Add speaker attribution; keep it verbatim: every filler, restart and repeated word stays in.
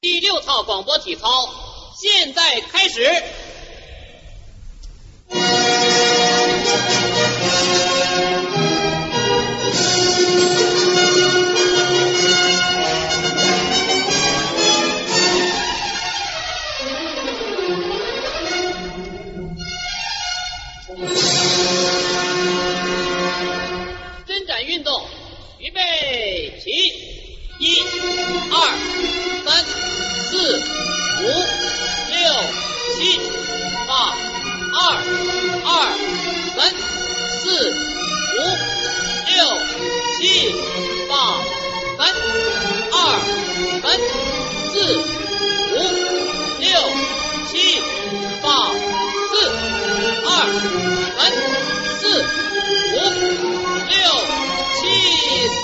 Speaker 1: 第六套广播体操现在开始。伸展运动，预备起！一、二、三、四、五、六、七、八，二、二、三、四、五、六、七、八，三、二、三、四、五、六、七、八，四、二。